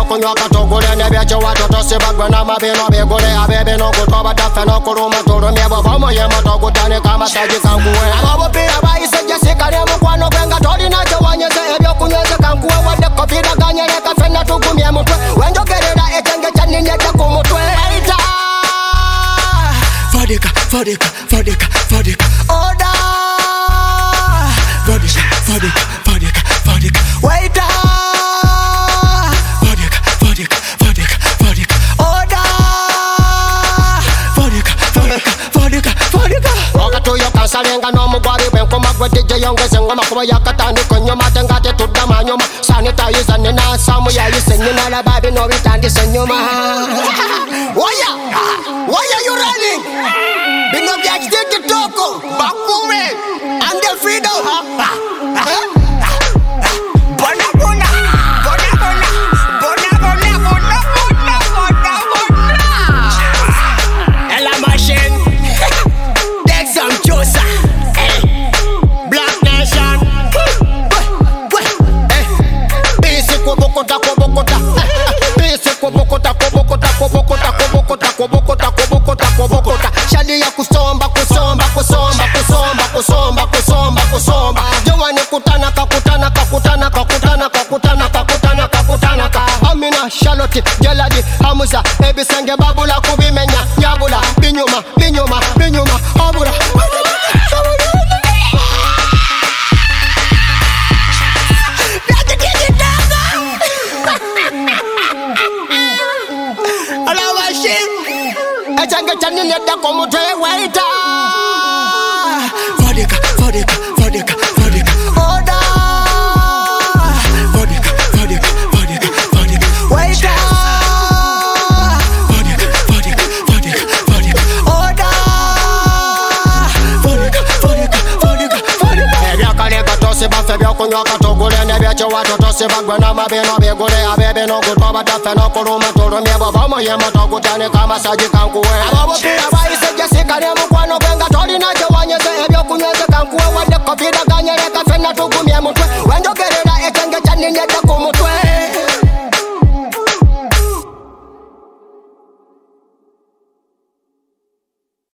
byokunywa katugule nebyekiwa tutosibagwe n'amabino bigule ab'ebino kutoba taffe n'okuluma tulumye bw'oba omuyemo togutandika amasaji kankuwe ab'obupiira bayise Jessica n'emukwano gwe nga tolina kyewanyeze ebyokunyweze kankuwe wadde kopira ganyereka ffenna tugumye mutwe wenjogerera ekenge kyaninedde ku mutwe Vodka Order Vodka Waiter Vodka Okatuyo kansalenga n'omugwali bw'enkoma gwe DJ yongeze engoma kuba yakatandika ennyuma ate ng'ate tuddamu anyuma sanitayiza ninansamu yayise nnyina laba bino bitandise ennyuma Why are you running? Bino bya kitoko bakume and the freedom Ella machine take some juice Black Nation Bisi kubokota Shali ya kusomba Jowani kakutana Amina Charlotte Jeladi Hamuza Ebisenge babula kubimenya Nyabula binyuma Abura Echange chaninedde ku mutwe waiter Vodka Order Vodka Waiter Order Vodka Ebyakaleka tosibaffe byokunywa katugule nebyekiwa tutosibagwe n'amabino bigule ab'ebino kutoba taffe n'okuluma tulumye bw'oba omuyemo togutandika amasaji kankuwe ab'obupiira bayise Jessica n'emukwano gwe nga tolina kyewanyeze ebyokunyweze kankuwe wadde kopira ganyereka ffenna tugumye mutwe wenjogerera